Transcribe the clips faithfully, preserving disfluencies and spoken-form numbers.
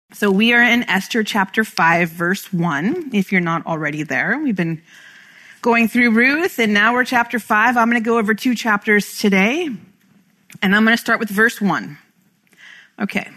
So we are in Esther chapter five, verse one, if you're not already there. We've been going through Ruth, and now we're chapter five. I'm going to go over two chapters today, and I'm going to start with verse one. Okay.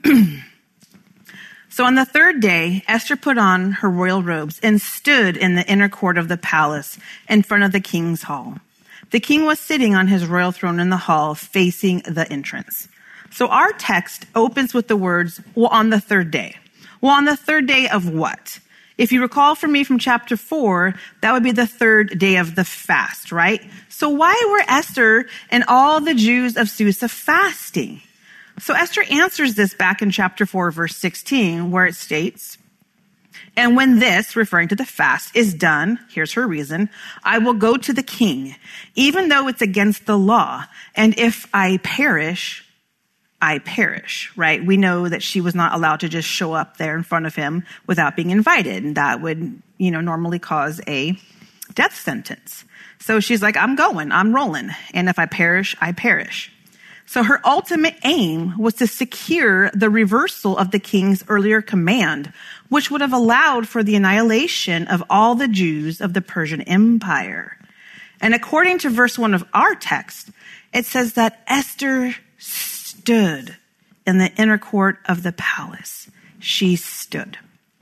So on the third day, Esther put on her royal robes and stood in the inner court of the palace in front of the king's hall. The king was sitting on his royal throne in the hall facing the entrance. So our text opens with the words, well, on the third day. Well, on the third day of what? If you recall from me from chapter four, that would be the third day of the fast, right? So why were Esther and all the Jews of Susa fasting? So Esther answers this back in chapter four, verse sixteen, where it states, and when this, referring to the fast, is done, here's her reason, I will go to the king, even though it's against the law, and if I perish, I perish, right? We know that she was not allowed to just show up there in front of him without being invited. And that would, you know, normally cause a death sentence. So she's like, I'm going, I'm rolling. And if I perish, I perish. So her ultimate aim was to secure the reversal of the king's earlier command, which would have allowed for the annihilation of all the Jews of the Persian Empire. And according to verse one of our text, it says that Esther stood in the inner court of the palace. She stood.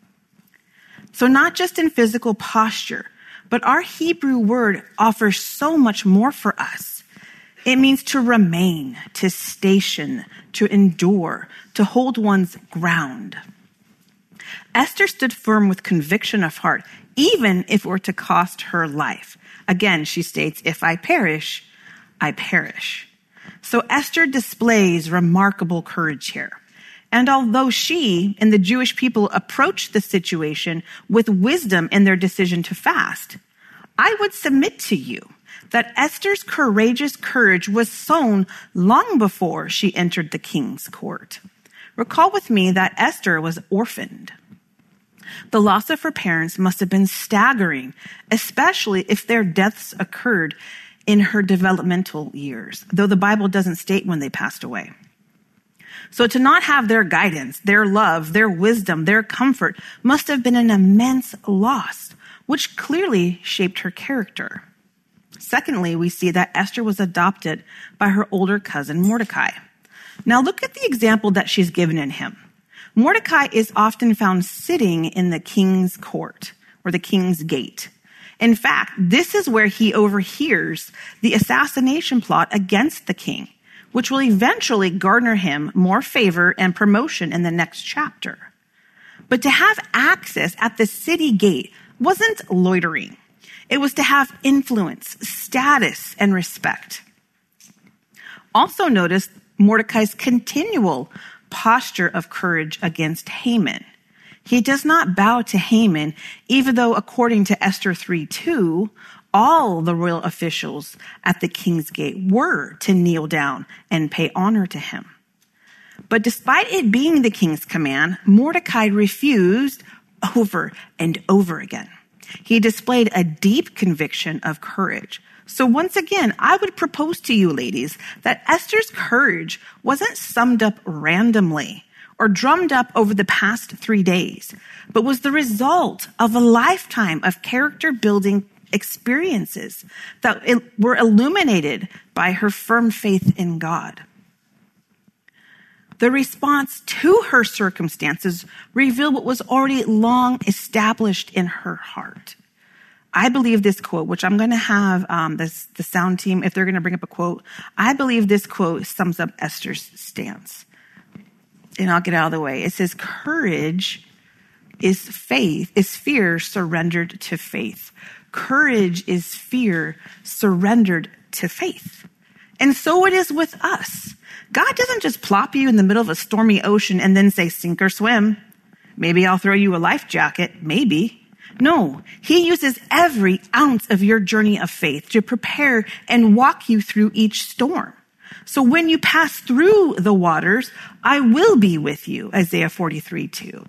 So not just in physical posture, but our Hebrew word offers so much more for us. It means to remain, to station, to endure, to hold one's ground. Esther stood firm with conviction of heart, even if it were to cost her life. Again, she states, if I perish, I perish. So Esther displays remarkable courage here. And although she and the Jewish people approached the situation with wisdom in their decision to fast, I would submit to you that Esther's courageous courage was sown long before she entered the king's court. Recall with me that Esther was orphaned. The loss of her parents must have been staggering, especially if their deaths occurred in her developmental years, though the Bible doesn't state when they passed away. So to not have their guidance, their love, their wisdom, their comfort must have been an immense loss, which clearly shaped her character. Secondly, we see that Esther was adopted by her older cousin Mordecai. Now look at the example that she's given in him. Mordecai is often found sitting in the king's court or the king's gate. In fact, this is where he overhears the assassination plot against the king, which will eventually garner him more favor and promotion in the next chapter. But to have access at the city gate wasn't loitering. It was to have influence, status, and respect. Also notice Mordecai's continual posture of courage against Haman. He does not bow to Haman, even though according to Esther three two, all the royal officials at the king's gate were to kneel down and pay honor to him. But despite it being the king's command, Mordecai refused over and over again. He displayed a deep conviction of courage. So once again, I would propose to you, ladies, that Esther's courage wasn't summed up randomly or drummed up over the past three days, but was the result of a lifetime of character-building experiences that were illuminated by her firm faith in God. The response to her circumstances revealed what was already long established in her heart. I believe this quote, which I'm going to have um, this, the sound team, if they're going to bring up a quote, I believe this quote sums up Esther's stance. And I'll get out of the way. It says, courage is faith, is fear surrendered to faith. Courage is fear surrendered to faith. And so it is with us. God doesn't just plop you in the middle of a stormy ocean and then say, sink or swim. Maybe I'll throw you a life jacket. Maybe. No, he uses every ounce of your journey of faith to prepare and walk you through each storm. So when you pass through the waters, I will be with you, Isaiah forty-three two.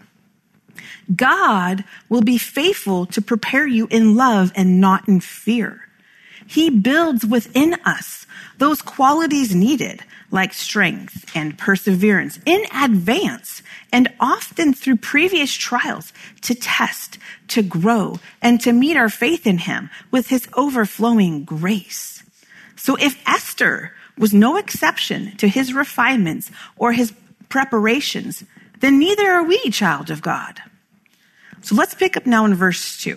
God will be faithful to prepare you in love and not in fear. He builds within us those qualities needed, like strength and perseverance, in advance and often through previous trials, to test, to grow, and to meet our faith in him with his overflowing grace. So if Esther was no exception to his refinements or his preparations, then neither are we, child of God. So let's pick up now in verse two.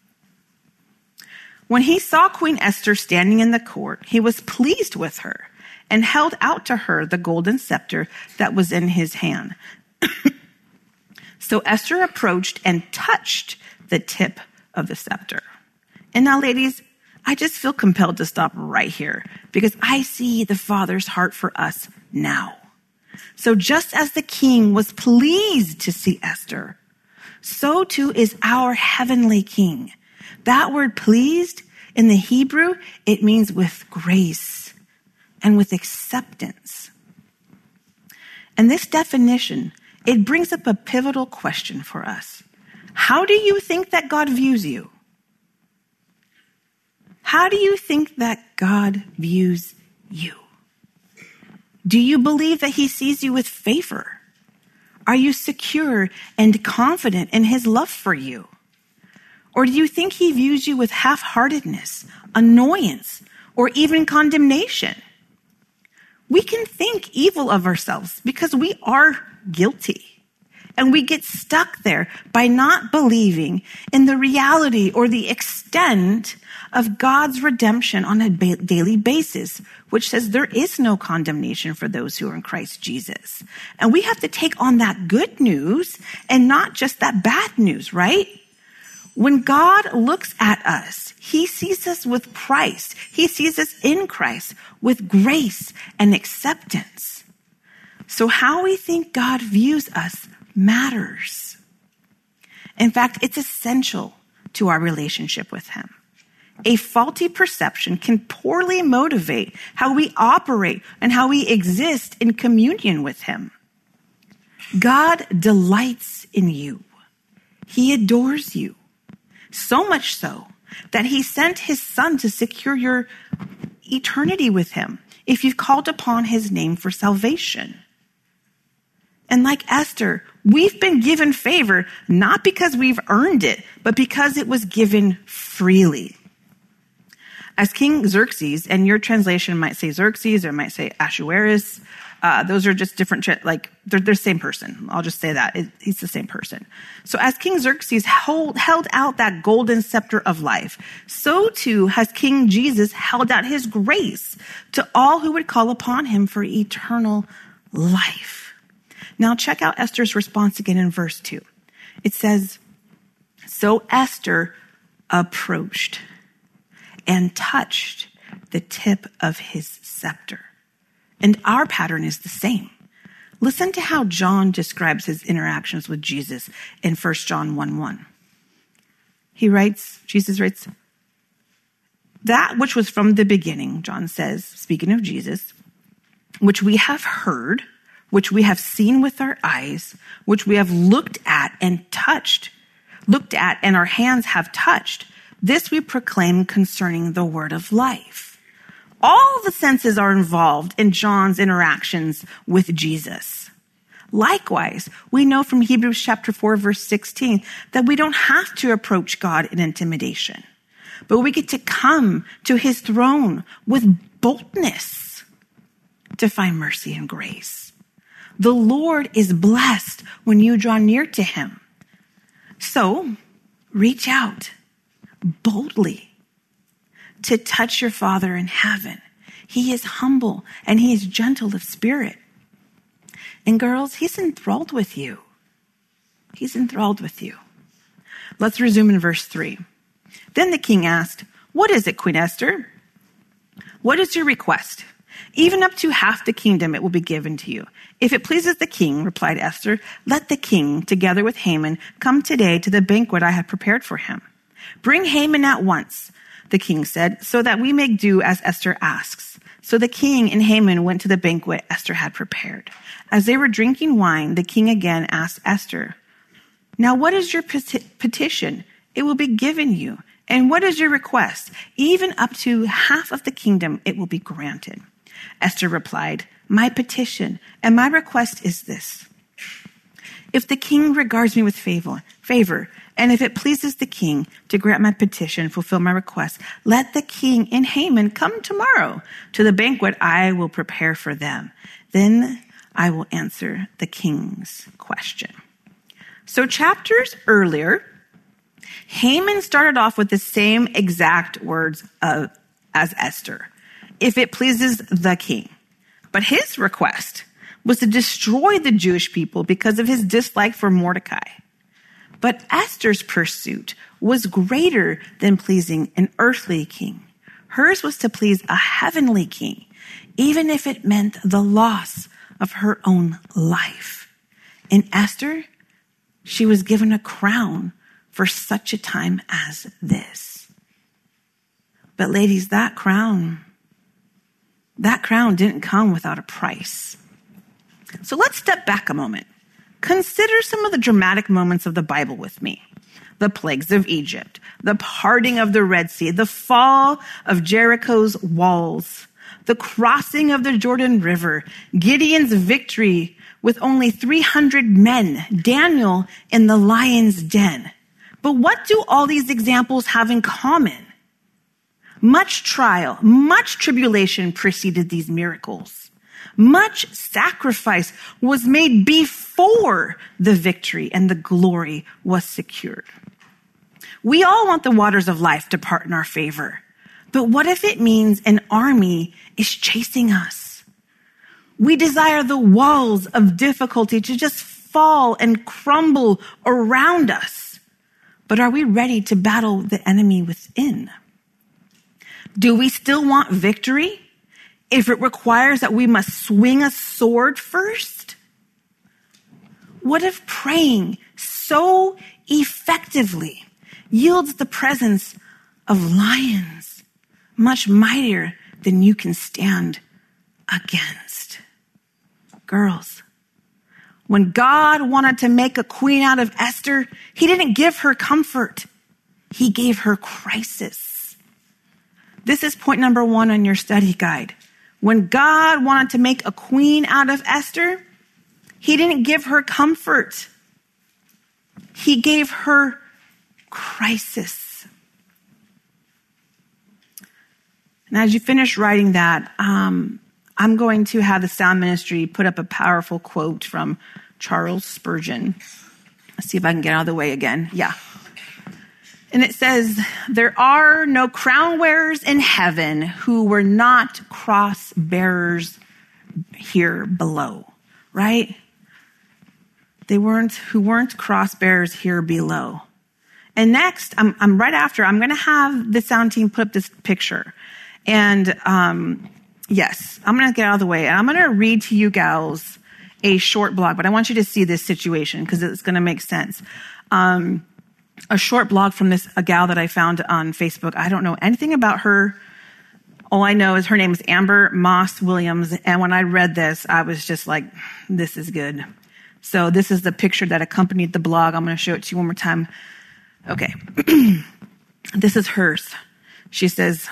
When he saw Queen Esther standing in the court, he was pleased with her and held out to her the golden scepter that was in his hand. So Esther approached and touched the tip of the scepter. And now, ladies, I just feel compelled to stop right here because I see the Father's heart for us now. So just as the king was pleased to see Esther, so too is our heavenly King. That word pleased in the Hebrew, it means with grace and with acceptance. And this definition, it brings up a pivotal question for us. How do you think that God views you? How do you think that God views you? Do you believe that he sees you with favor? Are you secure and confident in his love for you? Or do you think he views you with half-heartedness, annoyance, or even condemnation? We can think evil of ourselves because we are guilty. And we get stuck there by not believing in the reality or the extent of God's redemption on a ba- daily basis, which says there is no condemnation for those who are in Christ Jesus. And we have to take on that good news and not just that bad news, right? When God looks at us, he sees us with Christ. He sees us in Christ with grace and acceptance. So how we think God views us matters. In fact, it's essential to our relationship with him. A faulty perception can poorly motivate how we operate and how we exist in communion with him. God delights in you. He adores you. So much so that he sent his son to secure your eternity with him if you've called upon his name for salvation. And like Esther, we've been given favor not because we've earned it, but because it was given freely. As King Xerxes, and your translation might say Xerxes or it might say Ahasuerus, uh, those are just different, like they're, they're the same person. I'll just say that. It, he's the same person. So as King Xerxes hold, held out that golden scepter of life, so too has King Jesus held out his grace to all who would call upon him for eternal life. Now check out Esther's response again in verse two. It says, so Esther approached and touched the tip of his scepter. And our pattern is the same. Listen to how John describes his interactions with Jesus in First John one one. He writes, Jesus writes, that which was from the beginning, John says, speaking of Jesus, which we have heard, which we have seen with our eyes, which we have looked at and touched, looked at and our hands have touched, this we proclaim concerning the word of life. All the senses are involved in John's interactions with Jesus. Likewise, we know from Hebrews chapter four, verse sixteen, that we don't have to approach God in intimidation, but we get to come to his throne with boldness to find mercy and grace. The Lord is blessed when you draw near to him. So reach out boldly to touch your Father in heaven. He is humble and he is gentle of spirit. And girls, he's enthralled with you. He's enthralled with you. Let's resume in verse three. Then the king asked, what is it, Queen Esther? What is your request? Even up to half the kingdom it will be given to you. If it pleases the king, replied Esther, let the king, together with Haman, come today to the banquet I have prepared for him. Bring Haman at once, the king said, so that we may do as Esther asks. So the king and Haman went to the banquet Esther had prepared. As they were drinking wine, the king again asked Esther, now what is your peti- petition? It will be given you. And what is your request? Even up to half of the kingdom, it will be granted. Esther replied, my petition and my request is this. If the king regards me with favor, favor, and if it pleases the king to grant my petition, fulfill my request, let the king and Haman come tomorrow to the banquet I will prepare for them. Then I will answer the king's question. So chapters earlier, Haman started off with the same exact words of, as Esther. If it pleases the king. But his request was to destroy the Jewish people because of his dislike for Mordecai. But Esther's pursuit was greater than pleasing an earthly king. Hers was to please a heavenly king, even if it meant the loss of her own life. In Esther, she was given a crown for such a time as this. But ladies, that crown, that crown didn't come without a price. So let's step back a moment. Consider some of the dramatic moments of the Bible with me. The plagues of Egypt, the parting of the Red Sea, the fall of Jericho's walls, the crossing of the Jordan River, Gideon's victory with only three hundred men, Daniel in the lion's den. But what do all these examples have in common? Much trial, much tribulation preceded these miracles. Much sacrifice was made before the victory and the glory was secured. We all want the waters of life to part in our favor. But what if it means an army is chasing us? We desire the walls of difficulty to just fall and crumble around us. But are we ready to battle the enemy within? Do we still want victory if it requires that we must swing a sword first? What if praying so effectively yields the presence of lions much mightier than you can stand against? Girls, when God wanted to make a queen out of Esther, he didn't give her comfort. He gave her crisis. This is point number one on your study guide. When God wanted to make a queen out of Esther, he didn't give her comfort. He gave her crisis. And as you finish writing that, um, I'm going to have the sound ministry put up a powerful quote from Charles Spurgeon. Let's see if I can get out of the way again. Yeah. And it says, there are no crown wearers in heaven who were not cross bearers here below, right? They weren't, who weren't cross bearers here below. And next, I'm, I'm right after, I'm going to have the sound team put up this picture. And, um, yes, I'm going to get out of the way. And I'm going to read to you gals a short blog, but I want you to see this situation because it's going to make sense. Um, a short blog from this, a gal that I found on Facebook. I don't know anything about her. All I know is her name is Amber Moss Williams. And when I read this, I was just like, this is good. So this is the picture that accompanied the blog. I'm going to show it to you one more time. Okay. This is hers. She says,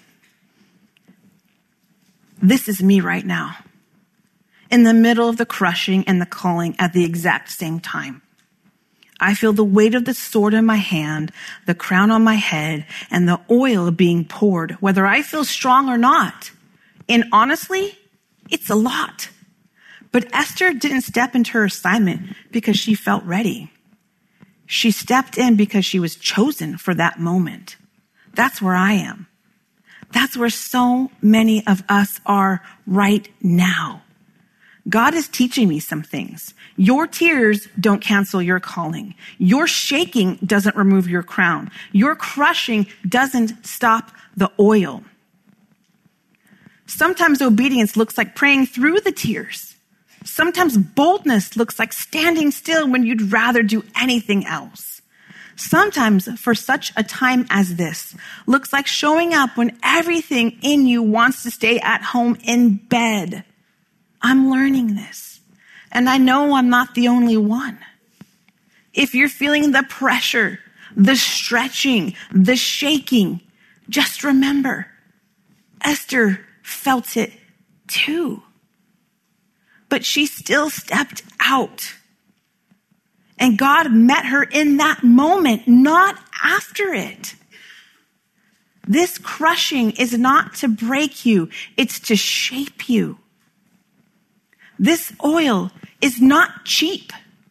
this is me right now, in the middle of the crushing and the calling at the exact same time. I feel the weight of the sword in my hand, the crown on my head, and the oil being poured, whether I feel strong or not. And honestly, it's a lot. But Esther didn't step into her assignment because she felt ready. She stepped in because she was chosen for that moment. That's where I am. That's where so many of us are right now. God is teaching me some things. Your tears don't cancel your calling. Your shaking doesn't remove your crown. Your crushing doesn't stop the oil. Sometimes obedience looks like praying through the tears. Sometimes boldness looks like standing still when you'd rather do anything else. Sometimes, for such a time as this, looks like showing up when everything in you wants to stay at home in bed. I'm learning this, and I know I'm not the only one. If you're feeling the pressure the stretching, the shaking. Just remember, Esther felt it too. But she still stepped out. And God met her in that moment, not after it. This crushing is not to break you, it's to shape you. This oil is not cheap.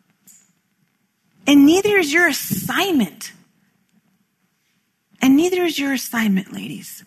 And neither is your assignment. And neither is your assignment, ladies.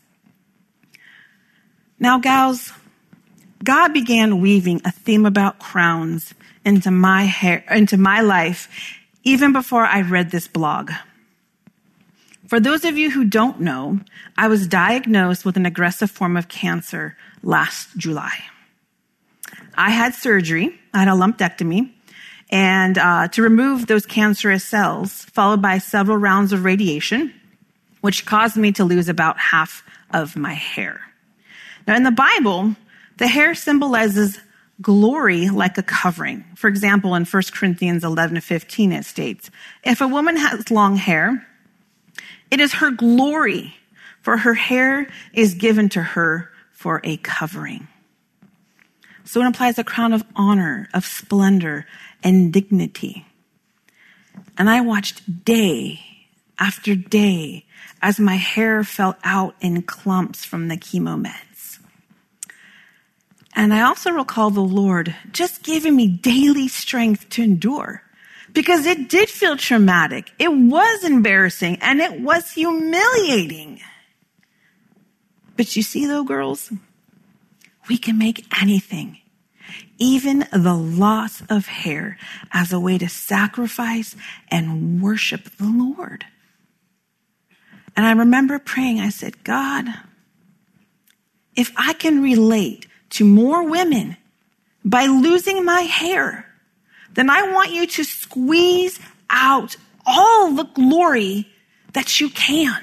Now, gals, God began weaving a theme about crowns into my hair, into my life, even before I read this blog. For those of you who don't know, I was diagnosed with an aggressive form of cancer last July. I had surgery, I had a lumpectomy, and uh, to remove those cancerous cells, followed by several rounds of radiation, which caused me to lose about half of my hair. Now, in the Bible, the hair symbolizes glory like a covering. For example, in First Corinthians eleven fifteen, it states, if a woman has long hair, it is her glory, for her hair is given to her for a covering. So it implies a crown of honor, of splendor, and dignity. And I watched day after day as my hair fell out in clumps from the chemo meds. And I also recall the Lord just giving me daily strength to endure, because it did feel traumatic. It was embarrassing and it was humiliating. But you see though, girls, we can make anything, even the loss of hair, as a way to sacrifice and worship the Lord. And I remember praying, I said, God, if I can relate to more women by losing my hair, then I want you to squeeze out all the glory that you can.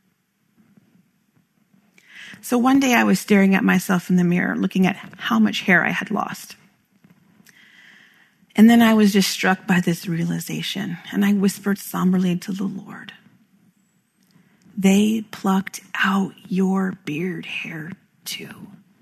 So one day I was staring at myself in the mirror, looking at how much hair I had lost. And then I was just struck by this realization, and I whispered somberly to the Lord, they plucked out your beard hair too.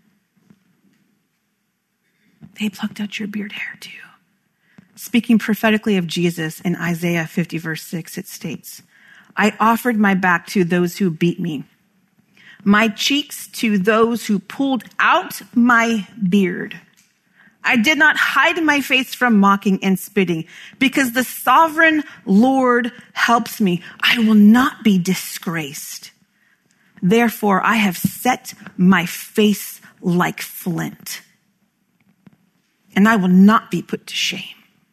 They plucked out your beard hair too. Speaking prophetically of Jesus in Isaiah fifty verse six, it states, I offered my back to those who beat me, my cheeks to those who pulled out my beard. I did not hide my face from mocking and spitting, because the sovereign Lord helps me. I will not be disgraced. Therefore, I have set my face like flint, and I will not be put to shame.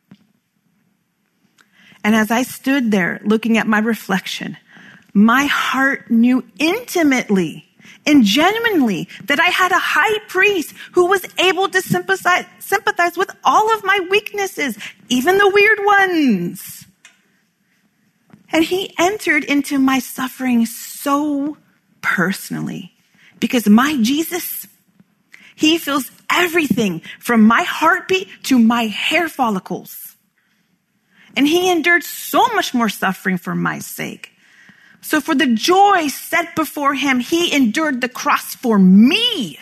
And as I stood there looking at my reflection, my heart knew intimately and genuinely that I had a high priest who was able to sympathize, sympathize with all of my weaknesses, even the weird ones. And he entered into my suffering so personally, because my Jesus, he feels everything from my heartbeat to my hair follicles. And he endured so much more suffering for my sake. So for the joy set before him, he endured the cross for me.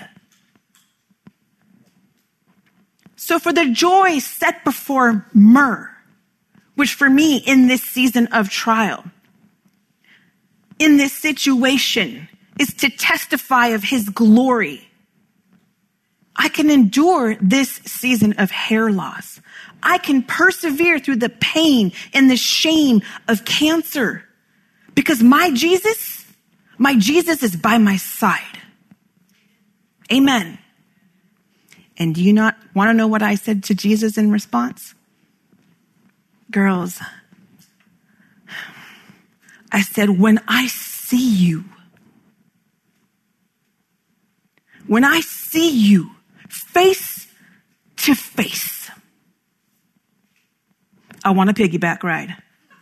So for the joy set before myrrh, which for me in this season of trial, in this situation, is to testify of his glory, I can endure this season of hair loss. I can persevere through the pain and the shame of cancer, because my Jesus, my Jesus is by my side. Amen. And do you not want to know what I said to Jesus in response? Girls, I said, when I see you, when I see you face to face, I want a piggyback ride.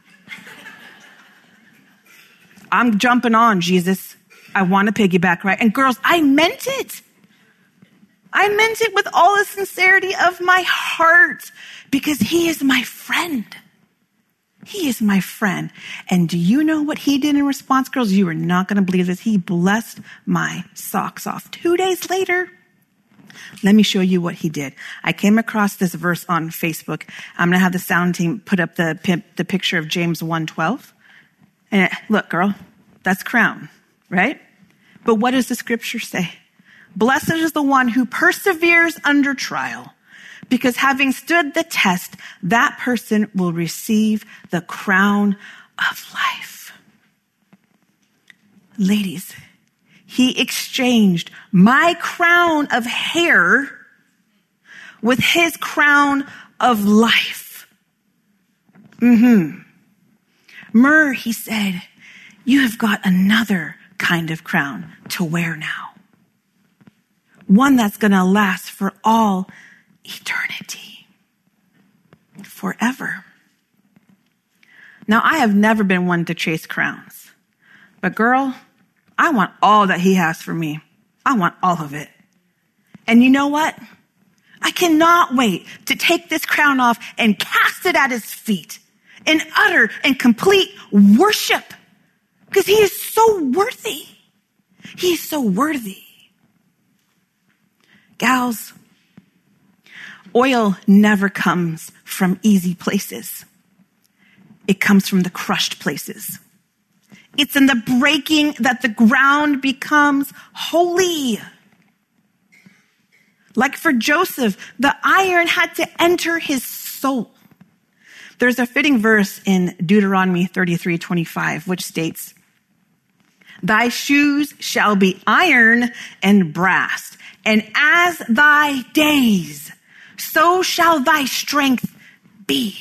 I'm jumping on, Jesus. I want a piggyback ride. And girls, I meant it. I meant it with all the sincerity of my heart, because he is my friend. He is my friend. And do you know what he did in response, girls? You are not going to believe this. He blessed my socks off. Two days later, let me show you what he did. I came across this verse on Facebook. I'm going to have the sound team put up the, the picture of James one twelve. And it, look, girl, that's crown, right? But what does the scripture say? Blessed is the one who perseveres under trial, because having stood the test, that person will receive the crown of life. Ladies, he exchanged my crown of hair with his crown of life. Mm-hmm. Myrrh, he said, you have got another kind of crown to wear now. One that's going to last for all eternity. Forever. Now, I have never been one to chase crowns. But girl, I want all that he has for me. I want all of it. And you know what? I cannot wait to take this crown off and cast it at his feet in utter and complete worship. Because he is so worthy. He is so worthy. Gals, oil never comes from easy places. It comes from the crushed places. It's in the breaking that the ground becomes holy. Like for Joseph, the iron had to enter his soul. There's a fitting verse in Deuteronomy thirty-three twenty-five, which states, thy shoes shall be iron and brass, and as thy days, so shall thy strength be.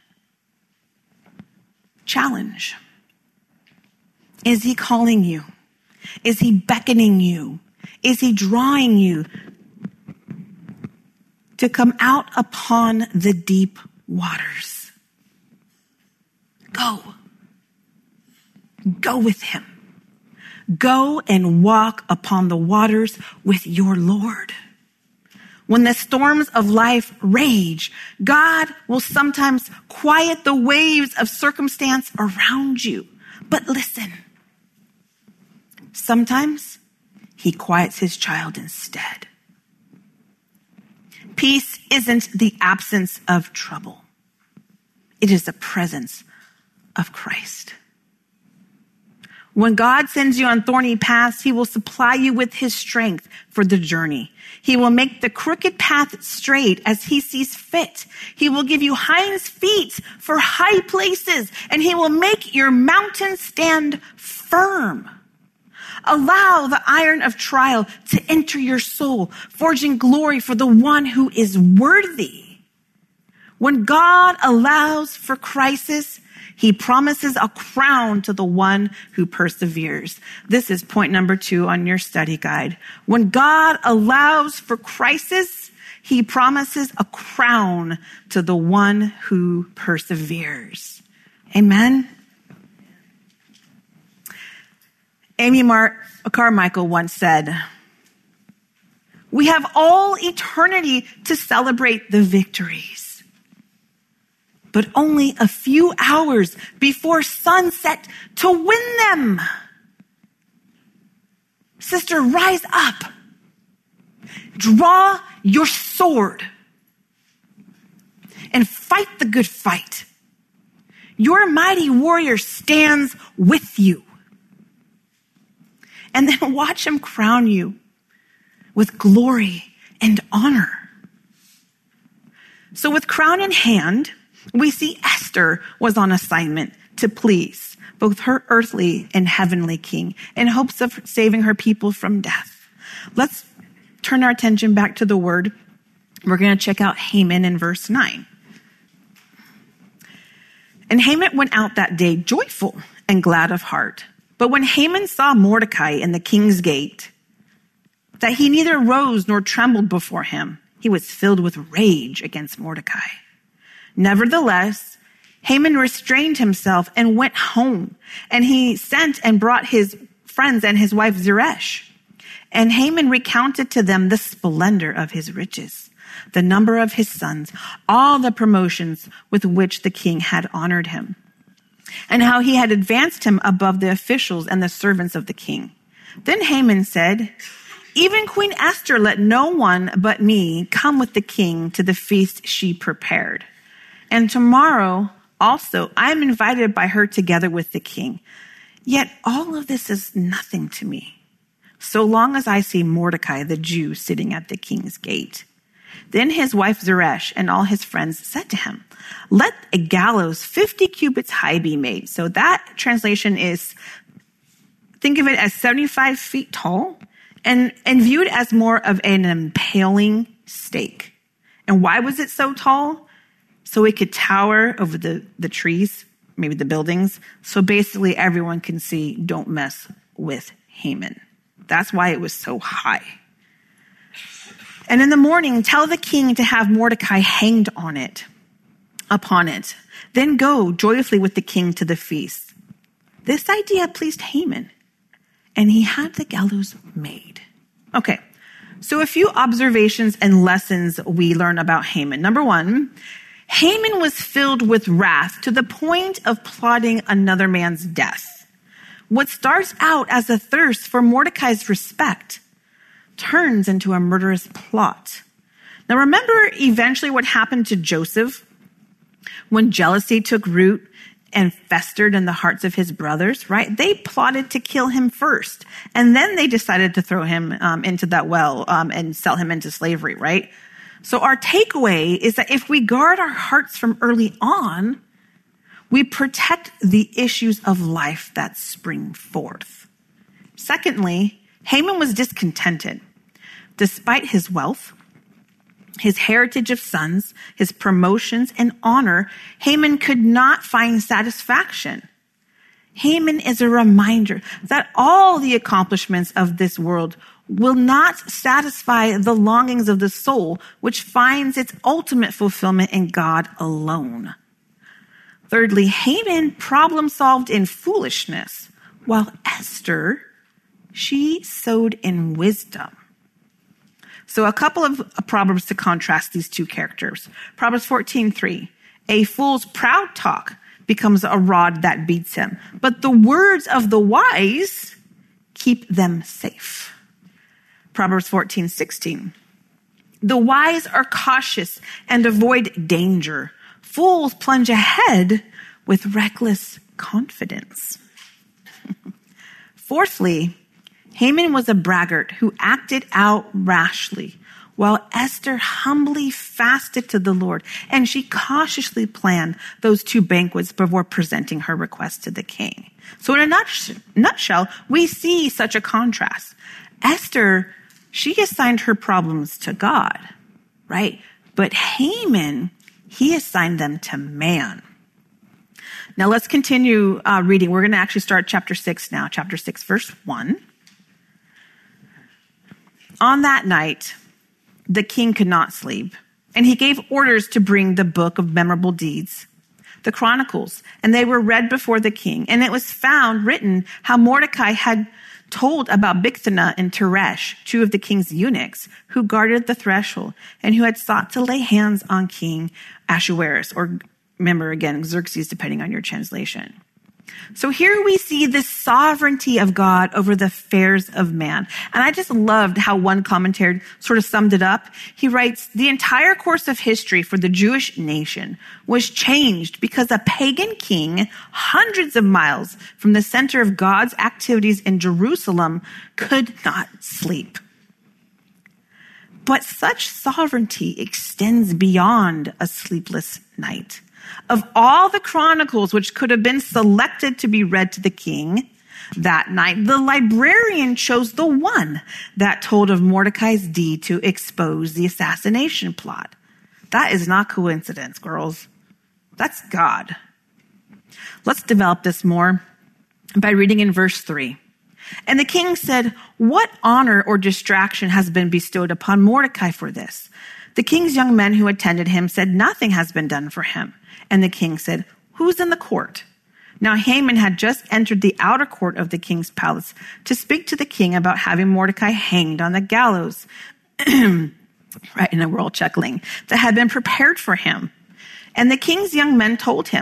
Challenge. Is he calling you? Is he beckoning you? Is he drawing you to come out upon the deep waters? Go. Go with him. Go and walk upon the waters with your Lord. When the storms of life rage, God will sometimes quiet the waves of circumstance around you. But listen, sometimes he quiets his child instead. Peace isn't the absence of trouble. It is the presence of Christ. When God sends you on thorny paths, he will supply you with his strength for the journey. He will make the crooked path straight as he sees fit. He will give you hinds feet for high places, and he will make your mountain stand firm. Allow the iron of trial to enter your soul, forging glory for the one who is worthy. When God allows for crisis, he promises a crown to the one who perseveres. This is point number two on your study guide. When God allows for crisis, he promises a crown to the one who perseveres. Amen. Amy Mar- Carmichael once said, we have all eternity to celebrate the victories, but only a few hours before sunset to win them. Sister, rise up. Draw your sword and fight the good fight. Your mighty warrior stands with you. And then watch him crown you with glory and honor. So with crown in hand, we see Esther was on assignment to please both her earthly and heavenly king in hopes of saving her people from death. Let's turn our attention back to the word. We're going to check out Haman in verse nine. And Haman went out that day joyful and glad of heart. But when Haman saw Mordecai in the king's gate, that he neither rose nor trembled before him, he was filled with rage against Mordecai. Nevertheless, Haman restrained himself and went home, and he sent and brought his friends and his wife Zeresh. And Haman recounted to them the splendor of his riches, the number of his sons, all the promotions with which the king had honored him. and how he had advanced him above the officials and the servants of the king. Then Haman said, "Even Queen Esther let no one but me come with the king to the feast she prepared. And tomorrow also I am invited by her together with the king. Yet all of this is nothing to me, so long as I see Mordecai the Jew sitting at the king's gate." Then his wife Zeresh and all his friends said to him, "Let a gallows fifty cubits high be made." So that translation is, think of it as seventy-five feet tall and, and viewed as more of an impaling stake. And why was it so tall? So it could tower over the, the trees, maybe the buildings. So basically everyone can see, don't mess with Haman. That's why it was so high. And in the morning, tell the king to have Mordecai hanged on it, upon it. Then go joyfully with the king to the feast. This idea pleased Haman, and he had the gallows made. Okay, so a few observations and lessons we learn about Haman. Number one, Haman was filled with wrath to the point of plotting another man's death. What starts out as a thirst for Mordecai's respect turns into a murderous plot. Now remember eventually what happened to Joseph when jealousy took root and festered in the hearts of his brothers, right? They plotted to kill him first, and then they decided to throw him um, into that well um, and sell him into slavery, right? So our takeaway is that if we guard our hearts from early on, we protect the issues of life that spring forth. Secondly, Haman was discontented. Despite his wealth, his heritage of sons, his promotions and honor, Haman could not find satisfaction. Haman is a reminder that all the accomplishments of this world will not satisfy the longings of the soul, which finds its ultimate fulfillment in God alone. Thirdly, Haman problem solved in foolishness, while Esther, she sowed in wisdom. So a couple of Proverbs to contrast these two characters. Proverbs fourteen three, a fool's proud talk becomes a rod that beats him, but the words of the wise keep them safe. Proverbs fourteen sixteen, the wise are cautious and avoid danger. Fools plunge ahead with reckless confidence. Fourthly, Haman was a braggart who acted out rashly, while Esther humbly fasted to the Lord, and she cautiously planned those two banquets before presenting her request to the king. So in a nutshell, we see such a contrast. Esther, she assigned her problems to God, right? But Haman, he assigned them to man. Now let's continue uh, reading. We're going to actually start chapter six now, chapter six, verse one. On that night, the king could not sleep, and he gave orders to bring the book of memorable deeds, the Chronicles, and they were read before the king. And it was found written how Mordecai had told about Bigthana and Teresh, two of the king's eunuchs, who guarded the threshold and who had sought to lay hands on King Ahasuerus, or remember again, Xerxes, depending on your translation. So here we see the sovereignty of God over the affairs of man. And I just loved how one commentator sort of summed it up. He writes, the entire course of history for the Jewish nation was changed because a pagan king hundreds of miles from the center of God's activities in Jerusalem could not sleep. But such sovereignty extends beyond a sleepless night. Of all the chronicles which could have been selected to be read to the king that night, the librarian chose the one that told of Mordecai's deed to expose the assassination plot. That is not coincidence, girls. That's God. Let's develop this more by reading in verse three. And the king said, what honor or distraction has been bestowed upon Mordecai for this? The king's young men who attended him said nothing has been done for him. And the king said, who's in the court? Now Haman had just entered the outer court of the king's palace to speak to the king about having Mordecai hanged on the gallows. Right, and we're all chuckling. That had been prepared for him. And the king's young men told him,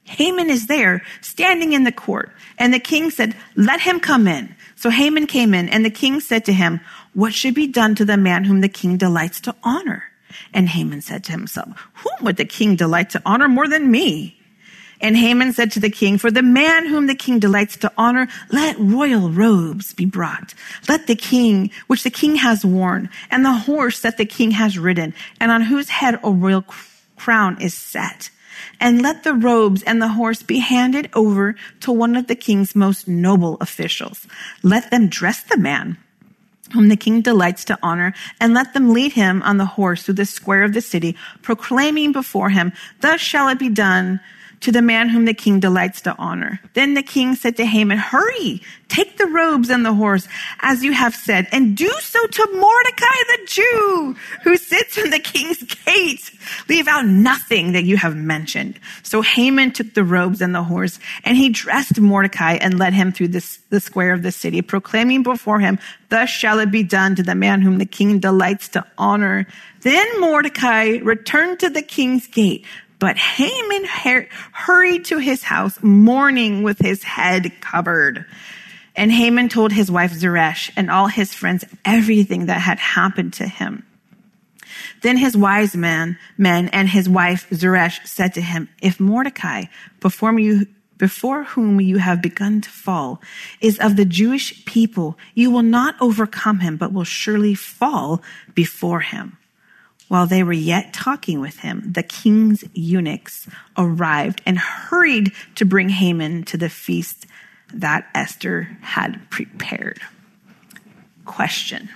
Haman is there, standing in the court. And the king said, let him come in. So Haman came in, and the king said to him, what should be done to the man whom the king delights to honor? And Haman said to himself, whom would the king delight to honor more than me? And Haman said to the king, for the man whom the king delights to honor, let royal robes be brought. Let the king, which the king has worn, and the horse that the king has ridden, and on whose head a royal crown is set. And let the robes and the horse be handed over to one of the king's most noble officials. Let them dress the man whom the king delights to honor, and let them lead him on the horse through the square of the city, proclaiming before him, thus shall it be done to the man whom the king delights to honor. Then the king said to Haman, hurry, take the robes and the horse, as you have said, and do so to Mordecai the Jew, who sits in the king's gate. Leave out nothing that you have mentioned. So Haman took the robes and the horse, and he dressed Mordecai and led him through this, the square of the city, proclaiming before him, thus shall it be done to the man whom the king delights to honor. Then Mordecai returned to the king's gate. But Haman hurried to his house, mourning with his head covered. And Haman told his wife Zeresh and all his friends everything that had happened to him. Then his wise men, men and his wife Zeresh said to him, if Mordecai, before you, before whom you have begun to fall, is of the Jewish people, you will not overcome him, but will surely fall before him. While they were yet talking with him, the king's eunuchs arrived and hurried to bring Haman to the feast that Esther had prepared. Question.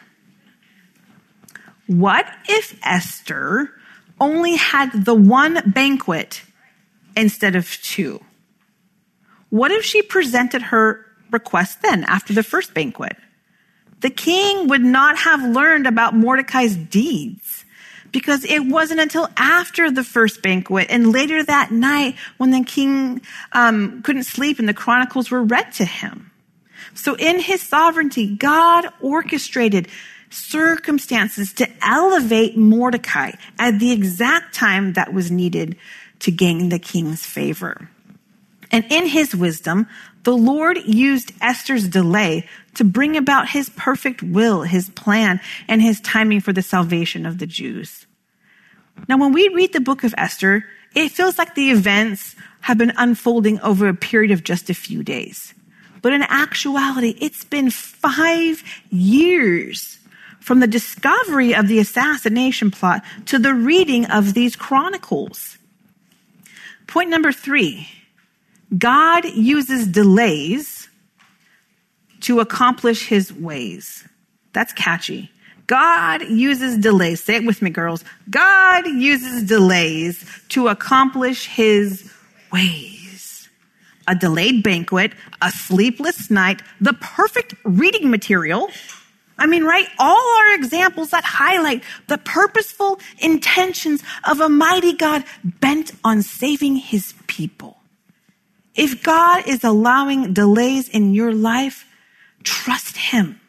What if Esther only had the one banquet instead of two? What if she presented her request then after the first banquet? The king would not have learned about Mordecai's deeds, because it wasn't until after the first banquet and later that night when the king um, couldn't sleep and the chronicles were read to him. So in his sovereignty, God orchestrated circumstances to elevate Mordecai at the exact time that was needed to gain the king's favor. And in his wisdom, the Lord used Esther's delay to bring about his perfect will, his plan, and his timing for the salvation of the Jews. Now, when we read the book of Esther, it feels like the events have been unfolding over a period of just a few days. But in actuality, it's been five years from the discovery of the assassination plot to the reading of these chronicles. Point number three. God uses delays to accomplish his ways. That's catchy. God uses delays. Say it with me, girls. God uses delays to accomplish his ways. A delayed banquet, a sleepless night, the perfect reading material. I mean, right? All are examples that highlight the purposeful intentions of a mighty God bent on saving his people. If God is allowing delays in your life, trust him.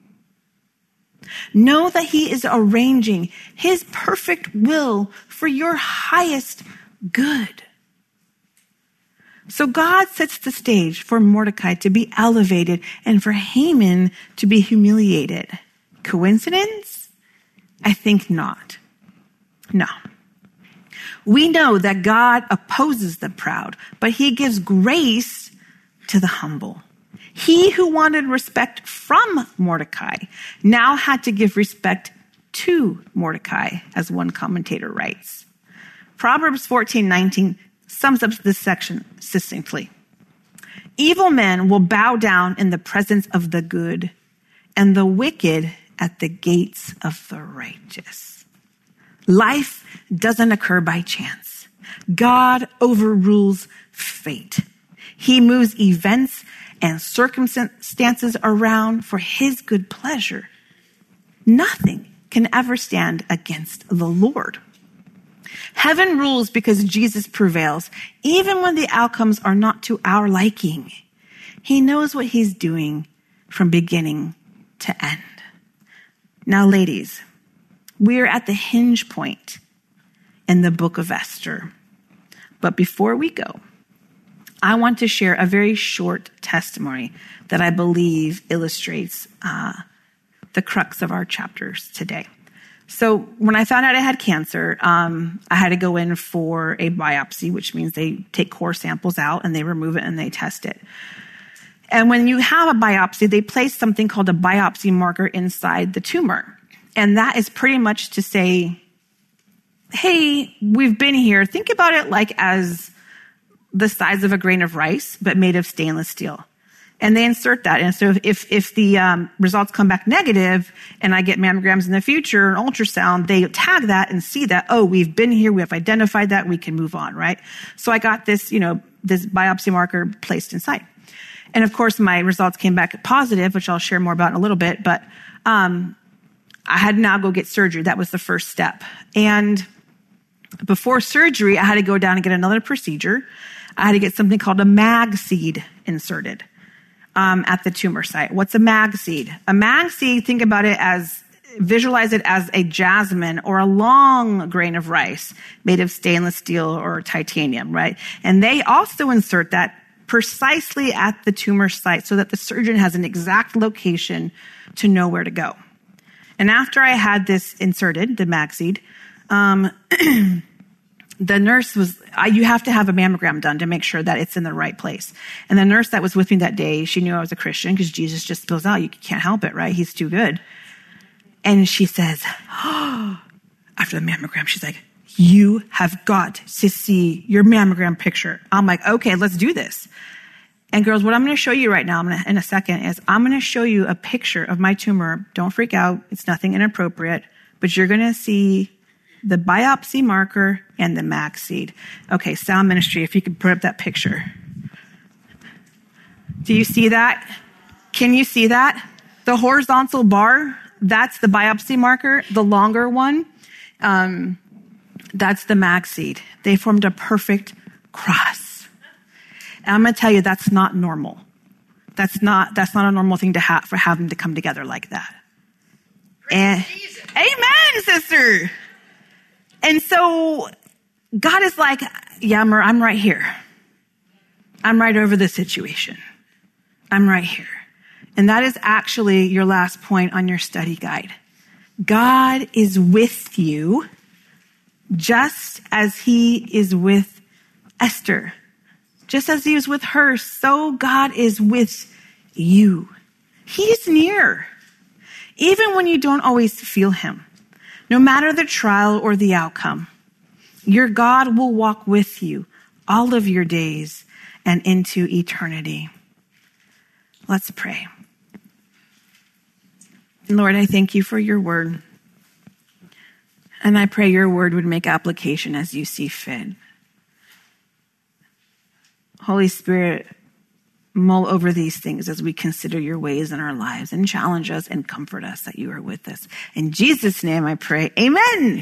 Know that he is arranging his perfect will for your highest good. So God sets the stage for Mordecai to be elevated and for Haman to be humiliated. Coincidence? I think not. No. We know that God opposes the proud, but he gives grace to the humble. He who wanted respect from Mordecai now had to give respect to Mordecai, as one commentator writes. Proverbs fourteen nineteen sums up this section succinctly. Evil men will bow down in the presence of the good, and the wicked at the gates of the righteous. Life doesn't occur by chance. God overrules fate. He moves events and circumstances around for his good pleasure. Nothing can ever stand against the Lord. Heaven rules because Jesus prevails, even when the outcomes are not to our liking. He knows what he's doing from beginning to end. Now, ladies, we're at the hinge point in the book of Esther. But before we go, I want to share a very short testimony that I believe illustrates uh, the crux of our chapters today. So when I found out I had cancer, um, I had to go in for a biopsy, which means they take core samples out and they remove it and they test it. And when you have a biopsy, they place something called a biopsy marker inside the tumor. And that is pretty much to say, hey, we've been here. Think about it like as the size of a grain of rice, but made of stainless steel. And they insert that. And so if, if the um, results come back negative and I get mammograms in the future, an ultrasound, they tag that and see that, oh, we've been here, we have identified that, we can move on, right? So I got this, you know, this biopsy marker placed inside. And of course, my results came back positive, which I'll share more about in a little bit. But um, I had to now go get surgery. That was the first step. And before surgery, I had to go down and get another procedure. I had to get something called a mag seed inserted um, at the tumor site. What's a mag seed? A mag seed, think about it as, visualize it as a jasmine or a long grain of rice made of stainless steel or titanium, right? And they also insert that precisely at the tumor site so that the surgeon has an exact location to know where to go. And after I had this inserted, the mag seed, um, the nurse was, I, you have to have a mammogram done to make sure that it's in the right place. And the nurse that was with me that day, she knew I was a Christian because Jesus just spills out. You can't help it, right? He's too good. And she says, oh, after the mammogram, she's like, you have got to see your mammogram picture. I'm like, okay, let's do this. And girls, what I'm going to show you right now I'm gonna, in a second is I'm going to show you a picture of my tumor. Don't freak out. It's nothing inappropriate, but you're going to see the biopsy marker and the mag seed. Okay, sound ministry, if you could put up that picture. Do you see that? Can you see that? The horizontal bar, that's the biopsy marker. The longer one, um, that's the mag seed. They formed a perfect cross. And I'm going to tell you, that's not normal. That's not, that's not a normal thing to have, for having to come together like that. And, amen, sister. And so God is like, yeah, Mer, I'm right here. I'm right over the situation. I'm right here. And that is actually your last point on your study guide. God is with you just as he is with Esther. Just as he was with her, so God is with you. He's near, even when you don't always feel him. No matter the trial or the outcome, your God will walk with you all of your days and into eternity. Let's pray. Lord, I thank you for your word. And I pray your word would make application as you see fit. Holy Spirit, mull over these things as we consider your ways in our lives and challenge us and comfort us that you are with us. In Jesus' name I pray, amen. Amen.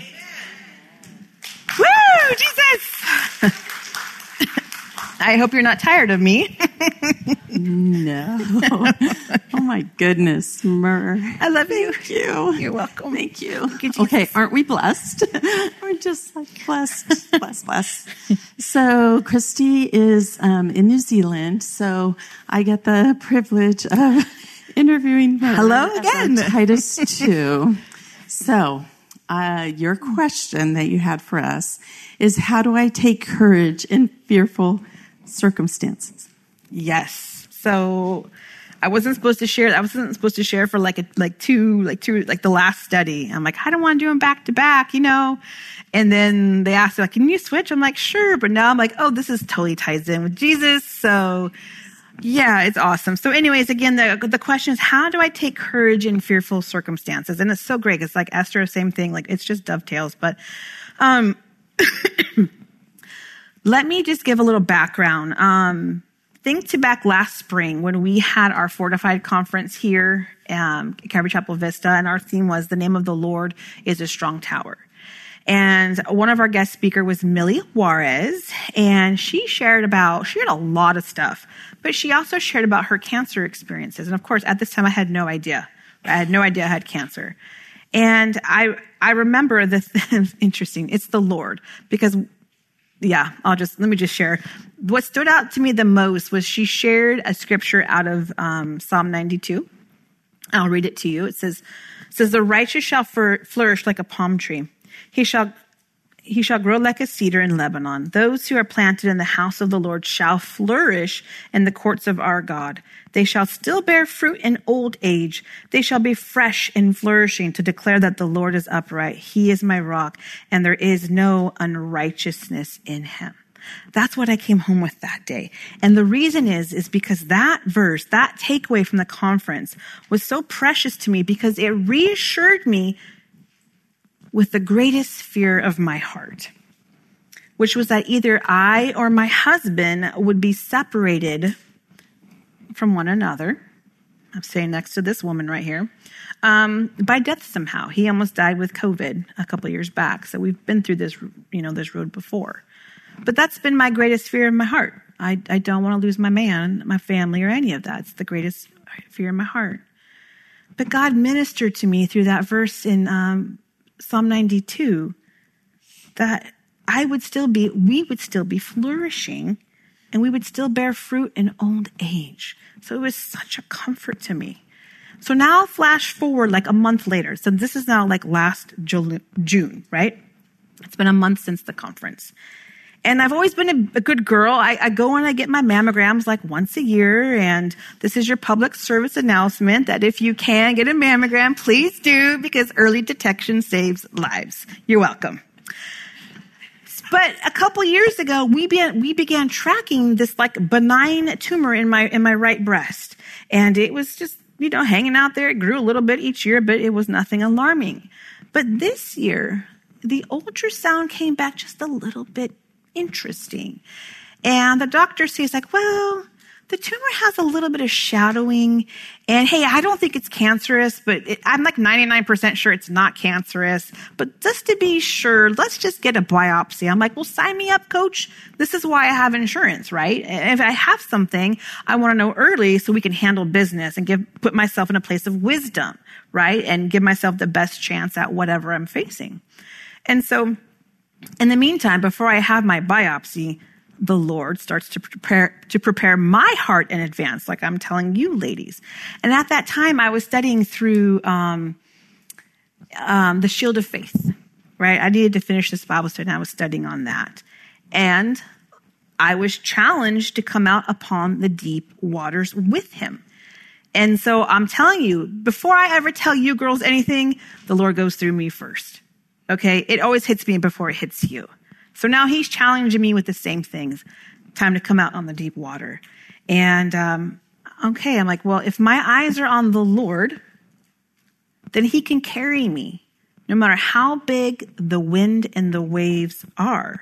Woo, Jesus. I hope you're not tired of me. No. Oh my goodness, Mer. I love you. Thank you. You're welcome. Thank you. Thank you, Jesus. Okay, aren't we blessed? We're just like blessed, blessed, blessed. So Christy is um, in New Zealand, so I get the privilege of interviewing her. Hello again. Titus two. So uh, your question that you had for us is, how do I take courage in fearful circumstances? Yes. So I wasn't supposed to share. I wasn't supposed to share for like a, like two, like two, like the last study. I'm like, I don't want to do them back to back, you know? And then they asked, like, can you switch? I'm like, sure. But now I'm like, oh, this is totally ties in with Jesus. So yeah, it's awesome. So anyways, again, the, the question is, how do I take courage in fearful circumstances? And it's so great. It's like Esther, same thing. Like it's just dovetails, but, um, let me just give a little background. Um, think to back last spring when we had our Fortified conference here um, at Calvary Chapel Vista, and our theme was the name of the Lord is a strong tower. And one of our guest speaker was Millie Juarez, and she shared about, she had a lot of stuff, but she also shared about her cancer experiences. And of course, at this time, I had no idea. I had no idea I had cancer. And I I remember this, interesting, it's the Lord, because yeah, I'll just, let me just share. What stood out to me the most was she shared a scripture out of um, Psalm ninety-two. I'll read it to you. It says, it says, the righteous shall flourish like a palm tree. He shall He shall grow like a cedar in Lebanon. Those who are planted in the house of the Lord shall flourish in the courts of our God. They shall still bear fruit in old age. They shall be fresh and flourishing to declare that the Lord is upright. He is my rock, and there is no unrighteousness in him. That's what I came home with that day. And the reason is, is because that verse, that takeaway from the conference was so precious to me because it reassured me with the greatest fear of my heart, which was that either I or my husband would be separated from one another. I'm sitting next to this woman right here, um, by death somehow. He almost died with COVID a couple of years back. So we've been through this, you know, this road before. But that's been my greatest fear in my heart. I, I don't want to lose my man, my family, or any of that. It's the greatest fear in my heart. But God ministered to me through that verse in um, Psalm ninety-two, that I would still be, we would still be flourishing, and we would still bear fruit in old age. So it was such a comfort to me. So now flash forward like a month later. So this is now like last June, right? It's been a month since the conference. And I've always been a, a good girl. I, I go and I get my mammograms like once a year. And this is your public service announcement that if you can get a mammogram, please do, because early detection saves lives. You're welcome. But a couple years ago, we began, we began tracking this like benign tumor in my, in my right breast. And it was just, you know, hanging out there. It grew a little bit each year, but it was nothing alarming. But this year, the ultrasound came back just a little bit interesting. And the doctor says like, well, the tumor has a little bit of shadowing. And hey, I don't think it's cancerous, but it, I'm like ninety-nine percent sure it's not cancerous. But just to be sure, let's just get a biopsy. I'm like, well, sign me up, coach. This is why I have insurance, right? And if I have something, I want to know early so we can handle business and give, put myself in a place of wisdom, right? And give myself the best chance at whatever I'm facing. And so in the meantime, before I have my biopsy, the Lord starts to prepare to prepare my heart in advance, like I'm telling you ladies. And at that time, I was studying through um, um, the Shield of Faith, right? I needed to finish this Bible study, and I was studying on that. And I was challenged to come out upon the deep waters with him. And so I'm telling you, before I ever tell you girls anything, the Lord goes through me first. Okay, it always hits me before it hits you. So now he's challenging me with the same things. Time to come out on the deep water. And, um, okay, I'm like, well, if my eyes are on the Lord, then he can carry me, no matter how big the wind and the waves are.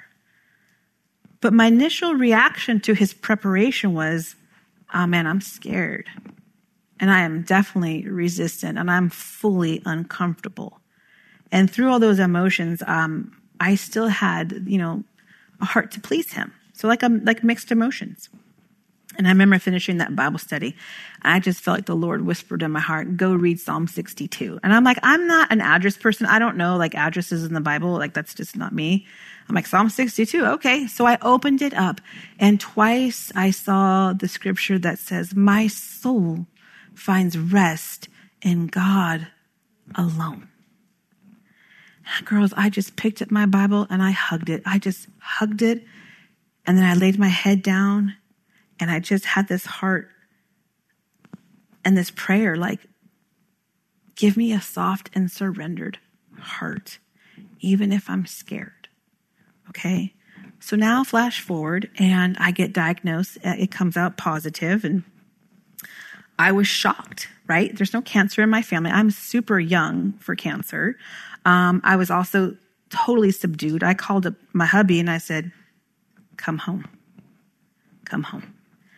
But my initial reaction to his preparation was, oh man, I'm scared. And I am definitely resistant, and I'm fully uncomfortable. And through all those emotions, um, I still had, you know, a heart to please him. So like, um, like mixed emotions. And I remember finishing that Bible study. I just felt like the Lord whispered in my heart, go read Psalm sixty-two. And I'm like, I'm not an address person. I don't know like addresses in the Bible. Like that's just not me. I'm like, Psalm sixty-two. Okay. So I opened it up, and twice I saw the scripture that says, my soul finds rest in God alone. Girls, I just picked up my Bible and I hugged it. I just hugged it. And then I laid my head down, and I just had this heart and this prayer, like, give me a soft and surrendered heart, even if I'm scared. Okay. So now flash forward, and I get diagnosed. It comes out positive, and I was shocked, right? There's no cancer in my family. I'm super young for cancer. Um, I was also totally subdued. I called up my hubby and I said, come home, come home.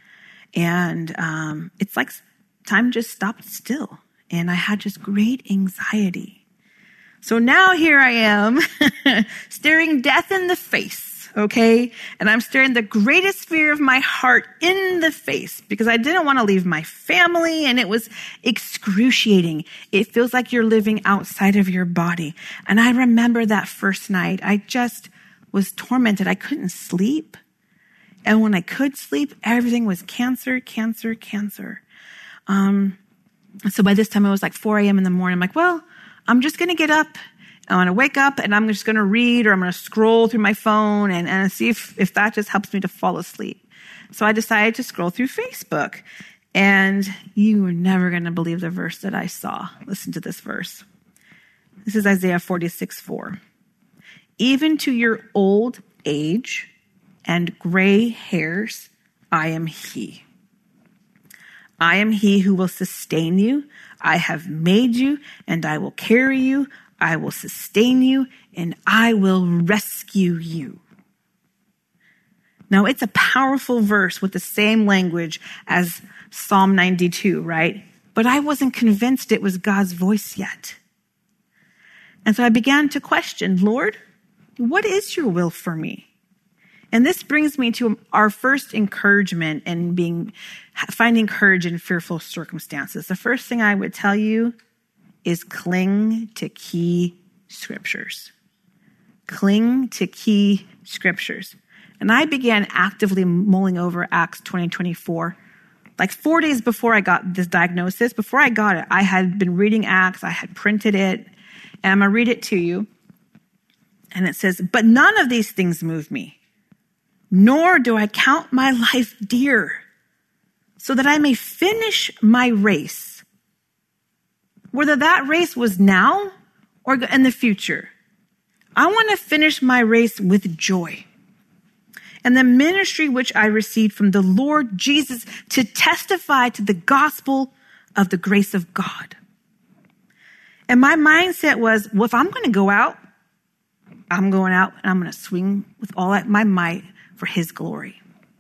And um, it's like time just stopped still. And I had just great anxiety. So now here I am staring death in the face. Okay. And I'm staring the greatest fear of my heart in the face because I didn't want to leave my family, and it was excruciating. It feels like you're living outside of your body. And I remember that first night, I just was tormented. I couldn't sleep. And when I could sleep, everything was cancer, cancer, cancer. Um, so by this time it was like four a.m. in the morning. I'm like, well, I'm just going to get up. I'm going to wake up and I'm just going to read, or I'm going to scroll through my phone and, and see if, if that just helps me to fall asleep. So I decided to scroll through Facebook. And you were never going to believe the verse that I saw. Listen to this verse. This is Isaiah forty-six four. Even to your old age and gray hairs, I am he. I am he who will sustain you. I have made you, and I will carry you. I will sustain you, and I will rescue you. Now, it's a powerful verse with the same language as Psalm ninety-two, right? But I wasn't convinced it was God's voice yet. And so I began to question, Lord, what is your will for me? And this brings me to our first encouragement in being, finding courage in fearful circumstances. The first thing I would tell you is cling to key scriptures. Cling to key scriptures. And I began actively mulling over Acts twenty twenty-four. Like four days before I got this diagnosis, before I got it, I had been reading Acts, I had printed it, and I'm going to read it to you. And it says, but none of these things move me, nor do I count my life dear, so that I may finish my race, whether that race was now or in the future. I want to finish my race with joy. And the ministry which I received from the Lord Jesus to testify to the gospel of the grace of God. And my mindset was, well, if I'm going to go out, I'm going out and I'm going to swing with all my might for his glory.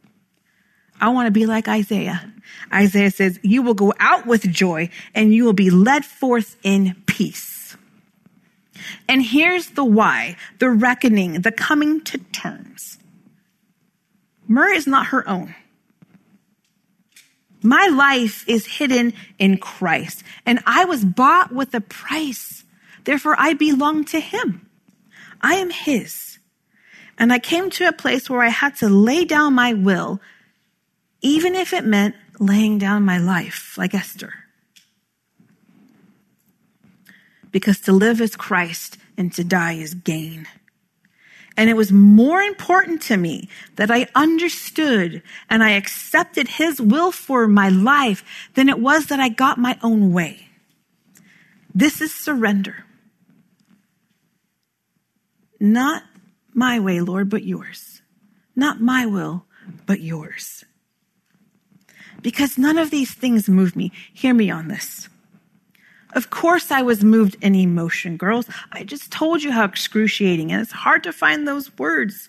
I want to be like Isaiah. Isaiah says, you will go out with joy and you will be led forth in peace. And here's the why, the reckoning, the coming to terms. Myrrh is not her own. My life is hidden in Christ, and I was bought with a price. Therefore, I belong to him. I am his. And I came to a place where I had to lay down my will, even if it meant laying down my life, like Esther. Because to live is Christ, and to die is gain. And it was more important to me that I understood and I accepted his will for my life than it was that I got my own way. This is surrender. Not my way, Lord, but yours. Not my will, but yours. Because none of these things move me. Hear me on this. Of course I was moved in emotion, girls. I just told you how excruciating, and it's hard to find those words.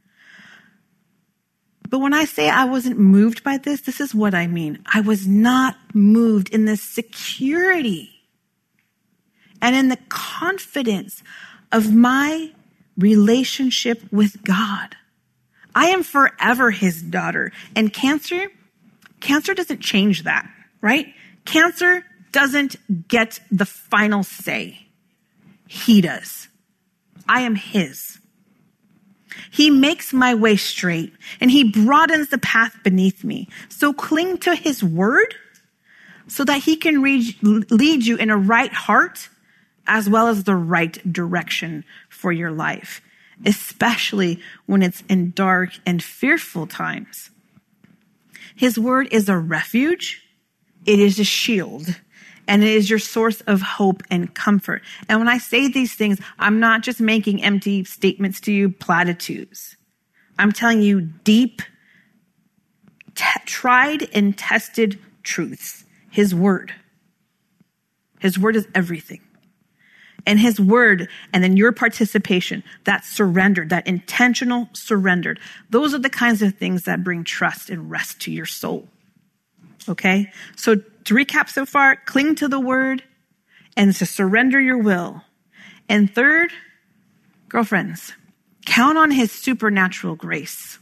But when I say I wasn't moved by this, this is what I mean. I was not moved in the security and in the confidence of my relationship with God. I am forever his daughter. And cancer, cancer doesn't change that, right? Cancer doesn't get the final say. He does. I am his. He makes my way straight and he broadens the path beneath me. So cling to his word so that he can read, lead you in a right heart as well as the right direction for your life, especially when it's in dark and fearful times. His word is a refuge. It is a shield. And it is your source of hope and comfort. And when I say these things, I'm not just making empty statements to you, platitudes. I'm telling you deep, t- tried and tested truths. His word. His word is everything. And his word, and then your participation, that surrender, that intentional surrender. Those are the kinds of things that bring trust and rest to your soul. Okay? So to recap so far, cling to the word and to surrender your will. And third, girlfriends, count on his supernatural grace.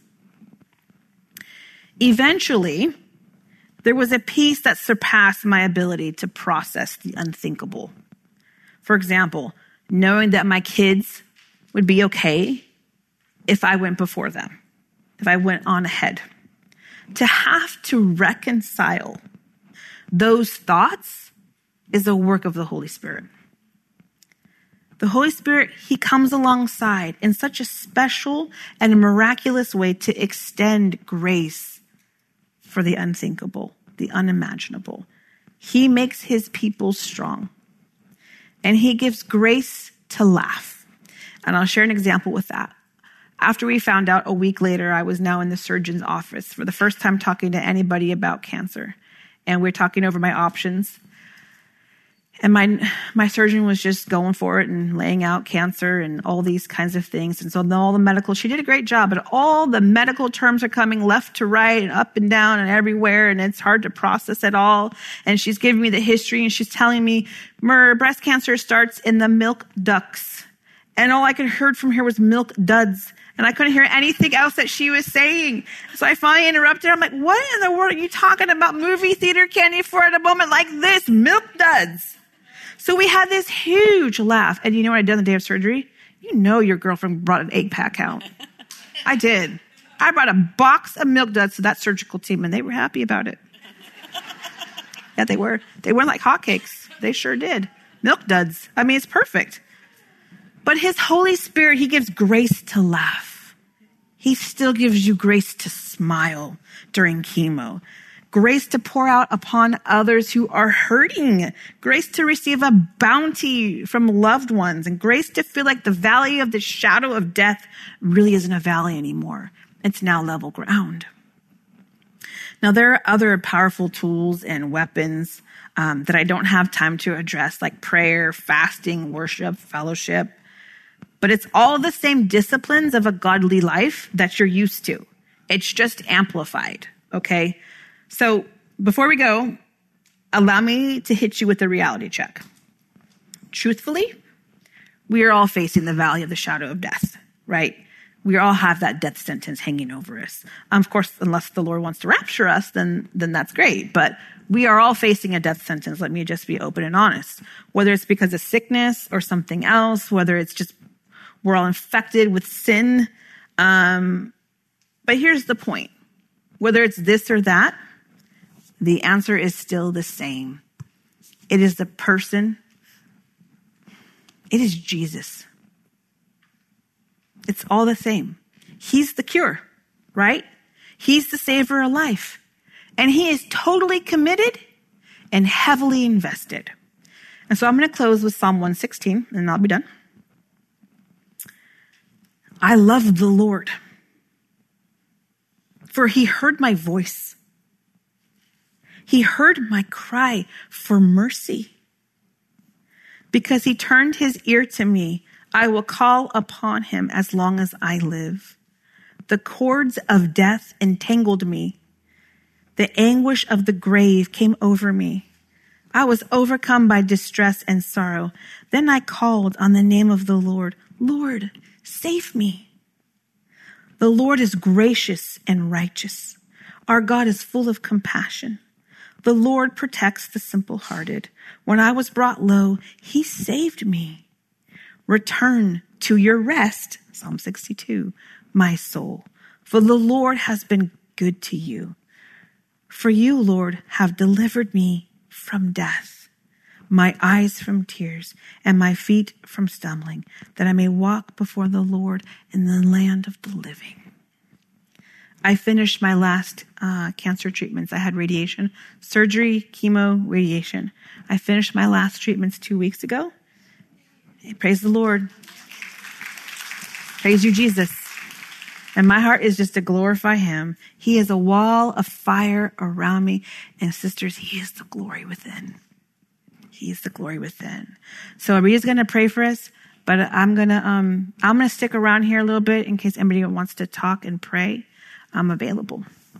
Eventually, there was a peace that surpassed my ability to process the unthinkable. For example, knowing that my kids would be okay, if I went before them, if I went on ahead. To have to reconcile those thoughts is a work of the Holy Spirit. The Holy Spirit, he comes alongside in such a special and miraculous way to extend grace for the unthinkable, the unimaginable. He makes his people strong, and he gives grace to laugh. And I'll share an example with that. After we found out a week later, I was now in the surgeon's office for the first time talking to anybody about cancer. And we're talking over my options. And my my surgeon was just going for it and laying out cancer and all these kinds of things. And so all the medical, she did a great job, but all the medical terms are coming left to right and up and down and everywhere. And it's hard to process it all. And she's giving me the history and she's telling me, Myrrh, breast cancer starts in the milk ducts. And all I could heard from her was milk duds. And I couldn't hear anything else that she was saying. So I finally interrupted. I'm like, what in the world are you talking about movie theater candy for at a moment like this? Milk duds. So we had this huge laugh. And you know what I did on the day of surgery? You know your girlfriend brought an eight pack out. I did. I brought a box of milk duds to that surgical team, and they were happy about it. Yeah, they were. They went like hotcakes. They sure did. Milk duds. I mean, it's perfect. But his Holy Spirit, he gives grace to laugh. He still gives you grace to smile during chemo. Grace to pour out upon others who are hurting. Grace to receive a bounty from loved ones. And grace to feel like the valley of the shadow of death really isn't a valley anymore. It's now level ground. Now, there are other powerful tools and weapons um, that I don't have time to address, like prayer, fasting, worship, fellowship. But it's all the same disciplines of a godly life that you're used to. It's just amplified, okay? So before we go, allow me to hit you with a reality check. Truthfully, we are all facing the valley of the shadow of death, right? We all have that death sentence hanging over us. Um, of course, unless the Lord wants to rapture us, then, then that's great. But we are all facing a death sentence. Let me just be open and honest. Whether it's because of sickness or something else, whether it's just we're all infected with sin. Um, but here's the point. Whether it's this or that, the answer is still the same. It is the person. It is Jesus. It's all the same. He's the cure, right? He's the savior of life. And he is totally committed and heavily invested. And so I'm going to close with Psalm one sixteen, and I'll be done. I love the Lord, for he heard my voice. He heard my cry for mercy. Because he turned his ear to me, I will call upon him as long as I live. The cords of death entangled me. The anguish of the grave came over me. I was overcome by distress and sorrow. Then I called on the name of the Lord. Lord, save me. The Lord is gracious and righteous. Our God is full of compassion. The Lord protects the simple-hearted. When I was brought low, he saved me. Return to your rest, Psalm sixty-two, my soul, for the Lord has been good to you. For you, Lord, have delivered me from death, my eyes from tears, and my feet from stumbling, that I may walk before the Lord in the land of the living. I finished my last uh, cancer treatments. I had radiation, surgery, chemo, radiation. I finished my last treatments two weeks ago. Praise the Lord. Praise you, Jesus. And my heart is just to glorify him. He is a wall of fire around me. And sisters, he is the glory within. He is the glory within. So Rita's going to pray for us, but I'm going to, um, I'm going to stick around here a little bit in case anybody wants to talk and pray. I'm available.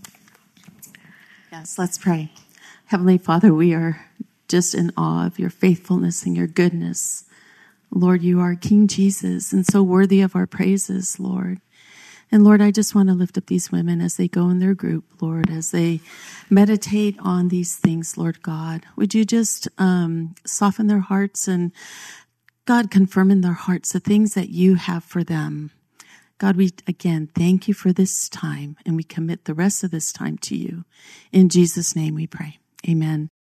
Yes, let's pray. Heavenly Father, we are just in awe of your faithfulness and your goodness. Lord, you are King Jesus and so worthy of our praises, Lord. And Lord, I just want to lift up these women as they go in their group, Lord, as they meditate on these things, Lord God. Would you just um, soften their hearts and, God, confirm in their hearts the things that you have for them. God, we again thank you for this time, and we commit the rest of this time to you. In Jesus' name we pray. Amen.